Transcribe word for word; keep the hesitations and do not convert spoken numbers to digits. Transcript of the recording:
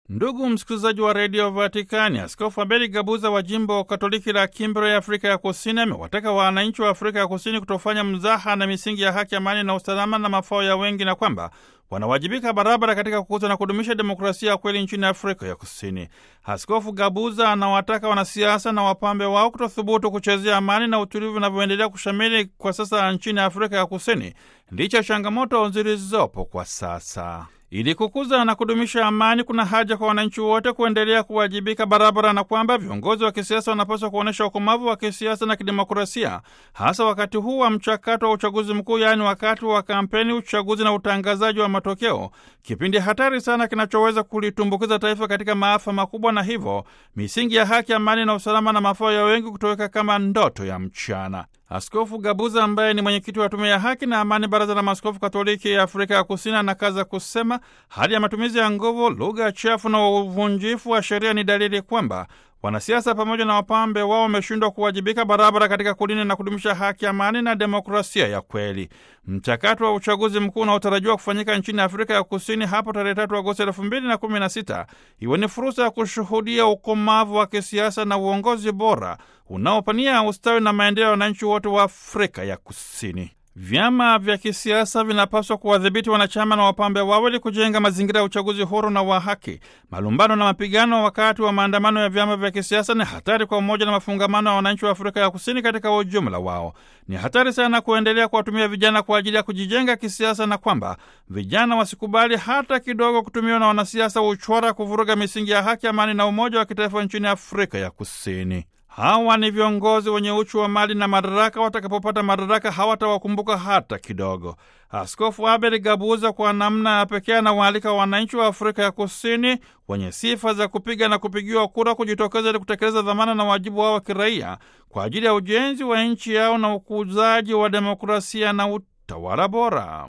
Ndugu msikilizaji wa redio Vatikani, Askofu Abeli Gabuza wa jimbo Katoliki la Kimbre, Afrika ya Kusini, amewataka wananchi wa Afrika ya Kusini kutofanya mzaha na misingi ya haki, amani na usalama na mafao ya wengi, na kwamba wanawajibika barabara katika kukuza na kudumisha demokrasia ya kweli nchini Afrika ya Kusini. Askofu Gabuza anawataka wanasiasa na wapambe wao kutothubutu kuchezea amani na utulivu vinavyoendelea kushamiri kwa sasa nchini Afrika ya Kusini, licha ya changamoto zilizopo kwa sasa. Ili kukuza na kudumisha amani, kuna haja kwa wananchi wote kuendelea kuwajibika barabara, na kwamba viongozi wa kisiasa wanapaswa kuonyesha ukomavu wa kisiasa na kidemokrasia, hasa wakati huu wa mchakato wa uchaguzi mkuu, yaani wakati wa kampeni, uchaguzi na utangazaji wa matokeo, kipindi hatari sana kinachoweza kulitumbukiza taifa katika maafa makubwa, na hivyo misingi ya haki, amani na usalama na mafao ya wengi kutoweka kama ndoto ya mchana. Askofu Gabuza ambaye ni mwenyekiti wa Tume ya Haki na Amani, Baraza la Maaskofu Katoliki ya Afrika ya Kusini, anakaza kusema hali ya matumizi ya nguvu, lugha chafu na uvunjifu wa sheria ni dalili kwamba wanasiasa pamoja na wapambe wao wameshindwa kuwajibika barabara katika kulinda na kudumisha haki, amani na demokrasia ya kweli. Mchakato wa uchaguzi mkuu unaotarajiwa kufanyika nchini Afrika ya Kusini hapo tarehe tatu Agosti elfu mbili na kumi na sita iwe ni fursa ya kushuhudia ukomavu wa kisiasa na uongozi bora unaopania ustawi na maendeleo ya wananchi wote wa Afrika ya Kusini. Vyama vya kisiasa vinapaswa kuwadhibiti wanachama na wapambe wao ili kujenga mazingira ya uchaguzi huru na wa haki. Malumbano na mapigano wakati wa maandamano ya vyama vya kisiasa ni hatari kwa umoja na mafungamano ya wananchi wa Afrika ya Kusini katika ujumla wao. Ni hatari sana kuendelea kuwatumia vijana kwa ajili ya kujijenga kisiasa, na kwamba vijana wasikubali hata kidogo kutumiwa na wanasiasa uchwara kuvuruga misingi ya haki, amani na umoja wa kitaifa nchini Afrika ya Kusini. Hawa ni viongozi wenye uchu wa mali na madaraka. Watakapopata madaraka hawatawakumbuka hata kidogo. Askofu Abeli Gabuza kwa namna ya pekee anawaalika wananchi wa Afrika ya Kusini wenye sifa za kupiga na kupigiwa kura kujitokeza ili kutekeleza dhamana na wajibu wao wa kiraia kwa ajili ya ujenzi wa nchi yao na ukuzaji wa demokrasia na utawala bora.